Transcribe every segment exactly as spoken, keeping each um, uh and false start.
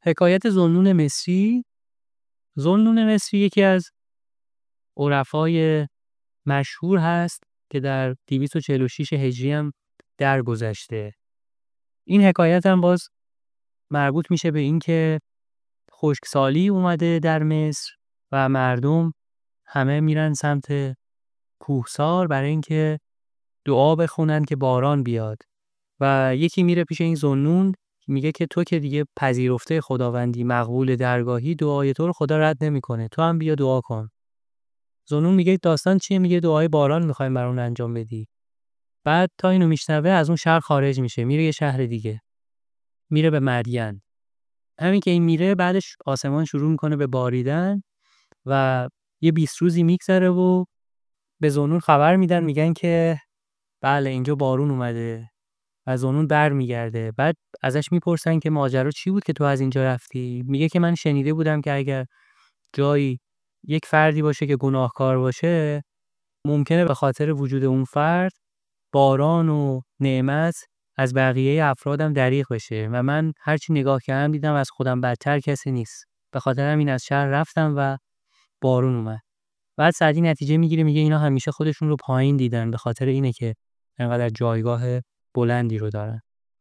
حکایت ذوالنون مصری. ذوالنون مصری یکی از عرفای مشهور هست که در دویست و چهل و شش هجری هم درگذشته. این حکایت هم باز مربوط میشه به این که خشکسالی اومده در مصر و مردم همه میرن سمت کوهسار برای اینکه دعا بخونن که باران بیاد و یکی میره پیش این ذوالنون میگه که تو که دیگه پذیرفته خداوندی، مقبول درگاهی، دعای تو رو خدا رد نمیکنه، تو هم بیا دعا کن. ذوالنون میگه داستان چیه؟ میگه دعای باران میخوایم برامون انجام بدی. بعد تا اینو میشنوه از اون شهر خارج میشه، میره یه شهر دیگه، میره به مدین. همین که این میره بعدش آسمان شروع میکنه به باریدن و یه بیست روزی میگذره و به ذوالنون خبر میدن، میگن که بله اینجا بارون اومده و ذوالنون برمیگرده. بعد ازش میپرسن که ماجرا چی بود که تو از اینجا رفتی؟ میگه که من شنیده بودم که اگر جایی یک فردی باشه که گناهکار باشه ممکنه به خاطر وجود اون فرد باران و نعمت از بقیه افرادم دریغ بشه و من هرچی نگاه کردم دیدم از خودم بدتر کسی نیست، به خاطر همین از شهر رفتم و بارون اومد. بعد سعدی نتیجه میگیره، میگه اینا همیشه خودشون رو پایین دیدن، به خاطر اینه که انقدر جایگاه بلندی رو دارن.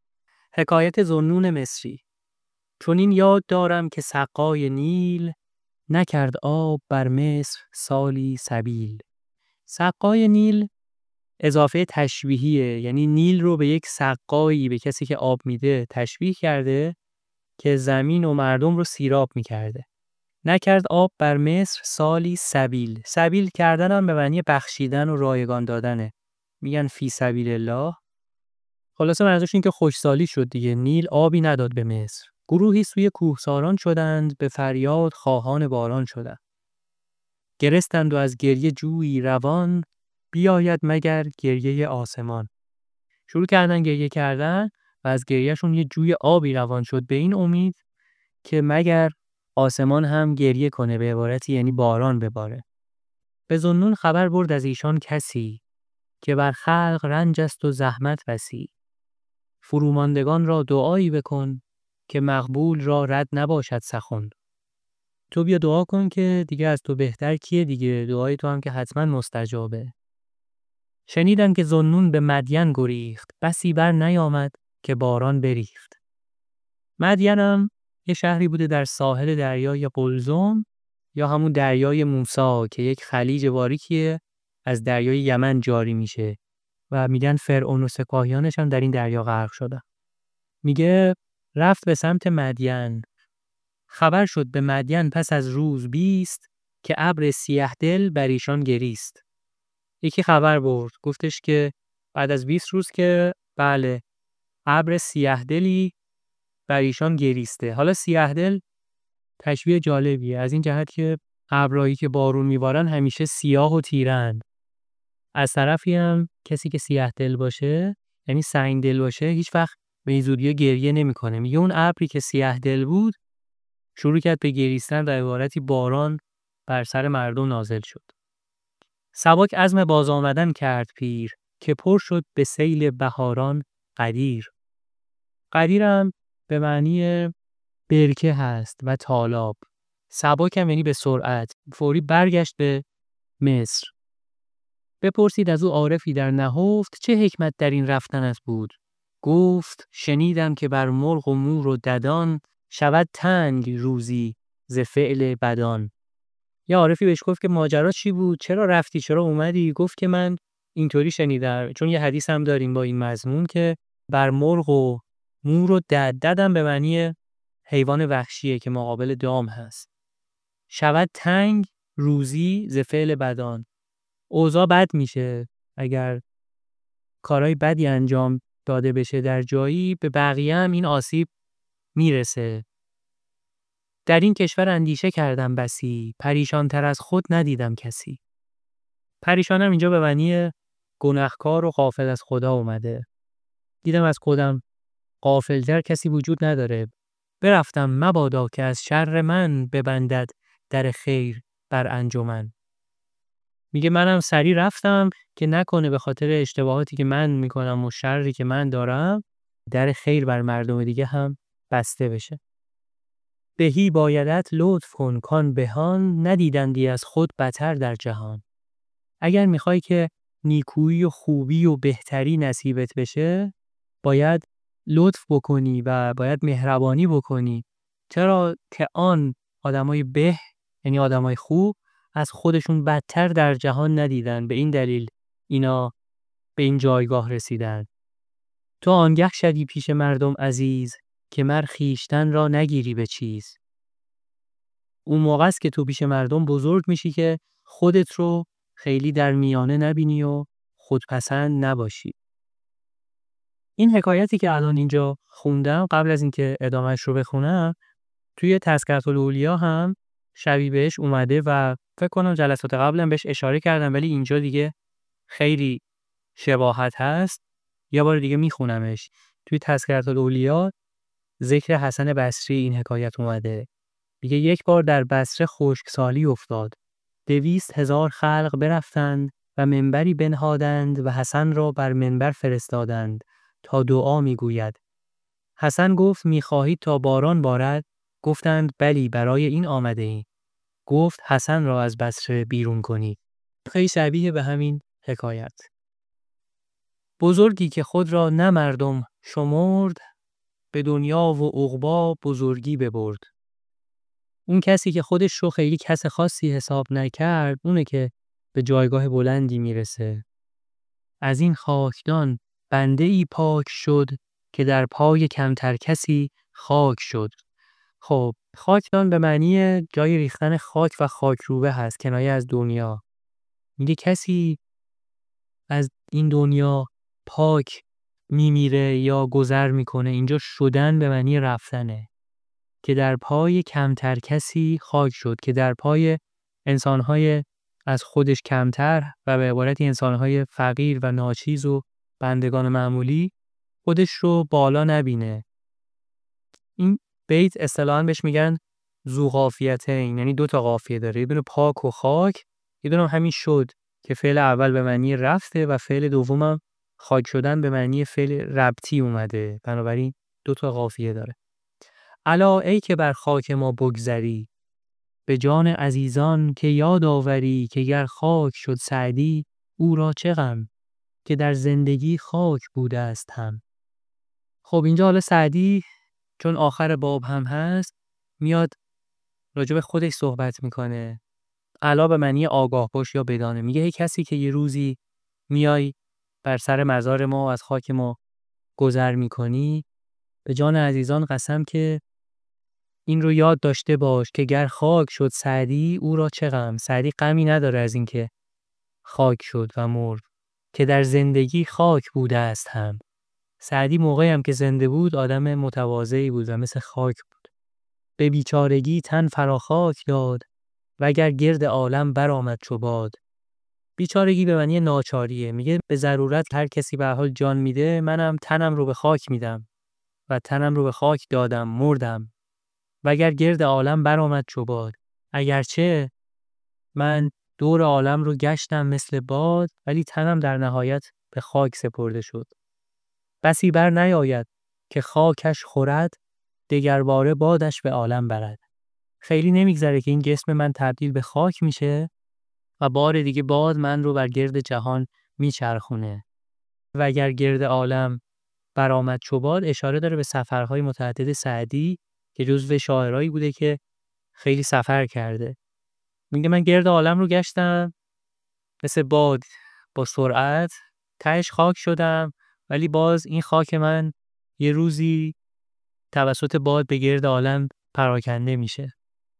حکایت ذوالنون مصری. چون این یاد دارم که سقای نیل، نکرد آب بر مصر سالی سبیل. سقای نیل اضافه تشبیهیه، یعنی نیل رو به یک سقایی، به کسی که آب میده تشبیه کرده که زمین و مردم رو سیراب میکرده. نکرد آب بر مصر سالی سبیل. سبیل کردن هم به معنی بخشیدن و رایگان دادنه، میگن فی سبیل الله. خلاصه منظورش این که خوشسالی شد دیگه، نیل آبی نداد به مصر. گروهی سوی کوهساران شدند، به فریاد خواهان باران شدند. گرستند و از گریه جویی روان، بیاید مگر گریه آسمان. شروع کردن گریه کردن و از گریهشون یه جوی آبی روان شد، به این امید که مگر آسمان هم گریه کنه، به عبارتی یعنی باران بباره. به ذوالنون خبر برد از ایشان کسی، که بر خلق رنج است و زحمت بسی. فروماندگان را دعایی بکن، که مقبول را رد نباشد سخن. تو بیا دعا کن که دیگه از تو بهتر کیه دیگه، دعای تو هم که حتما مستجابه. شنیدم که ذوالنون به مدین گریخت، بسی بر نیامد که باران بریخت. مدین هم یه شهری بوده در ساحل دریای قلزم یا همون دریای موسی که یک خلیج باریکیه از دریای یمن جاری میشه و میگن فرعون و سپاهیانش هم در این دریا غرق شدن. میگه رفت به سمت مدین. خبر شد به مدین پس از روز بیست، که ابر سیه دل بر ایشان گریست. یکی خبر برد، گفتش که بعد از بیست روز که بله ابر سیه دلی بر ایشان گریسته. حالا سیه دل تشبیه جالبیه از این جهت که ابرایی که بارون میبارن همیشه سیاه و تیرند. از طرفی هم کسی که سیاه دل باشه یعنی سنگ دل باشه هیچ وقت به این زودی گریه نمیکنه. میگه اون ابری که سیاه دل بود شروع کرد به گریستن، در عبارتی باران بر سر مردم نازل شد. سبک عزم باز آمدن کرد پیر، که پر شد به سیل بهاران قدیر. قدیر هم به معنی برکه هست و تالاب. سبک هم یعنی به سرعت. فوری برگشت به مصر. بپرسید از او عارفی در نهفت، چه حکمت در این رفتنت بود؟ گفت شنیدم که بر مرغ و مور و ددان، شود تنگ روزی ز فعل بدان. یا عارفی بهش گفت که ماجرا چی بود؟ چرا رفتی؟ چرا اومدی؟ گفت که من اینطوری شنیدم، چون یه حدیث هم داریم با این مضمون که بر مرغ و مور و دد، ددم به معنی حیوان وحشیه که مقابل دام هست. شود تنگ روزی ز فعل بدان. اوضاع بد میشه اگر کارهای بدی انجام داده بشه در جایی، به بقیه هم این آسیب میرسه. در این کشور اندیشه کردم بسی، پریشان تر از خود ندیدم کسی. پریشانم اینجا به معنی گناهکار و غافل از خدا اومده. دیدم از خودم غافلتر کسی وجود نداره. برفتم مبادا که از شر من، ببندد در خیر بر انجمن. میگه منم سری رفتم که نکنه به خاطر اشتباهاتی که من میکنم و شری که من دارم در خیر بر مردم دیگه هم بسته بشه. بهی بایدت لطف کن کان بهان، ندیدندی از خود بتر در جهان. اگر میخوای که نیکویی و خوبی و بهتری نصیبت بشه، باید لطف بکنی و باید مهربانی بکنی. چرا که آن آدمای به، یعنی آدمای خوب، از خودشون بدتر در جهان ندیدن. به این دلیل اینا به این جایگاه رسیدن. تو آنگه شدی پیش مردم عزیز، که مر خویشتن را نگیری به چیز. اون موقع است که تو پیش مردم بزرگ میشی که خودت رو خیلی در میانه نبینی و خودپسند نباشی. این حکایتی که الان اینجا خوندم، قبل از اینکه ادامهش رو بخونم، توی تذکرة الاولیا هم شبیه بهش اومده و فکر کنم جلسات قبلم بهش اشاره کردم، ولی اینجا دیگه خیلی شباهت هست. یه بار دیگه میخونمش. توی تذکرة الاولیا ذکر حسن بصری این حکایت اومده. میگه یک بار در بصره خشکسالی افتاد. دویست هزار خلق برفتند و منبری بنهادند و حسن را بر منبر فرستادند تا دعا میگوید. حسن گفت میخواهید تا باران بارد؟ گفتند بلی، برای این آمده ایم. گفت حسن را از بصره بیرون کنید. خیلی شبیه به همین حکایت. بزرگی که خود را نه مردم شمرد، به دنیا و عقبی بزرگی ببرد. اون کسی که خودش رو خیلی کس خاصی حساب نکرد، اونه که به جایگاه بلندی میرسه. از این خاکدان بنده ای پاک شد، که در پای کمتر کسی خاک شد. خب خاکدان به معنی جای ریختن خاک و خاکروبه هست، کنایه از دنیا. میگه کسی از این دنیا پاک میمیره یا گذر میکنه. اینجا شدن به معنی رفتنه. که در پای کمتر کسی خاک شد، که در پای انسانهای از خودش کمتر و به عبارتی انسانهای فقیر و ناچیز و بندگان معمولی خودش رو بالا نبینه. این بیت اصطلاحاً بهش میگن ذو قافیتین، یعنی دو تا قافیه داره. یه دونه پاک و خاک، یه دونه همین شد که فعل اول به معنی رفته و فعل دومم خاک شدن به معنی فعل ربطی اومده. بنابراین دو تا قافیه داره. الا ای که بر خاک ما بگذری، به جان عزیزان که یاد آوری، که گر خاک شد سعدی او را چه غم، که در زندگی خاک بوده است هم. خب اینجا حالا سعدی چون آخر باب هم هست میاد راجع به خودش صحبت میکنه. الا به معنی آگاه باش یا بدانه. میگه هی کسی که یه روزی میای بر سر مزار ما و از خاک ما گذر میکنی، به جان عزیزان قسم که این رو یاد داشته باش که گر خاک شد سعدی او را چه غم. سعدی غمی نداره از این که خاک شد و مرد، که در زندگی خاک بوده است هم. سعدی موقعی هم که زنده بود آدم متواضعی بود و مثل خاک بود. به بیچارگی تن فرا خاک داد، وگر گرد عالم برآمد چو باد. بیچارگی به معنی ناچاریه. میگه به ضرورت هر کسی به حال جان میده، منم تنم رو به خاک میدم و تنم رو به خاک دادم، مردم. وگر گرد عالم برآمد چو باد. اگرچه من دور عالم رو گشتم مثل باد، ولی تنم در نهایت به خاک سپرده شد. بسی بر نیاید که خاکش خورد، دگرباره بادش به عالم برد. خیلی نمیگذره که این جسم من تبدیل به خاک میشه و بار دیگه باد من رو بر گرد جهان میچرخونه. و اگر گرد عالم برآمد چو باد اشاره داره به سفرهای متعدد سعدی که جزو شاعرایی بوده که خیلی سفر کرده. میگه من گرد عالم رو گشتم مثل باد با سرعت، تهش خاک شدم، ولی باز این خاک من یه روزی توسط باد به گرد عالم پراکنده میشه.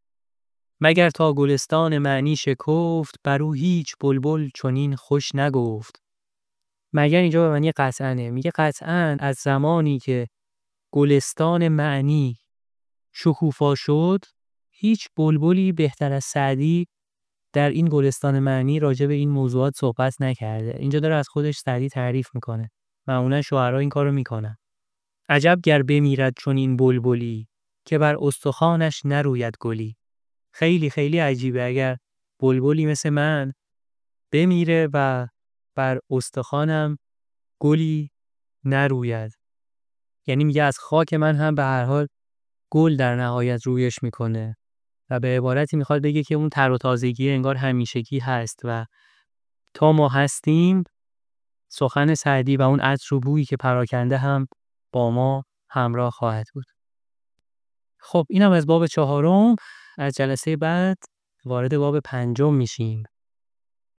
مگر تا گلستان معنی شکفت، برو هیچ بلبل چنین خوش نگفت. مگر اینجا به معنی قطعاًه. میگه قطعاً از زمانی که گلستان معنی شکوفا شد، هیچ بلبلی بهتر از سعدی در این گلستان معنی راجع به این موضوعات صحبت نکرده. اینجا داره از خودش سعدی تعریف میکنه. معمولا شاعرها این کارو میکنن. عجب گر بمیرد چون این بلبلی، که بر استخوانش نروید گلی. خیلی خیلی عجیبه اگر بلبلی مثل من بمیره و بر استخوانم گلی نروید. یعنی میگه از خاک من هم به هر حال گل در نهایت رویش میکنه و به عبارتی میخواد بگه که اون تر و تازگی انگار همیشگی هست و تا ما هستیم سخن سعدی و اون عطر و بویی که پراکنده هم با ما همراه خواهد بود. خب اینم از باب چهارم. از جلسه بعد وارد باب پنجم میشیم.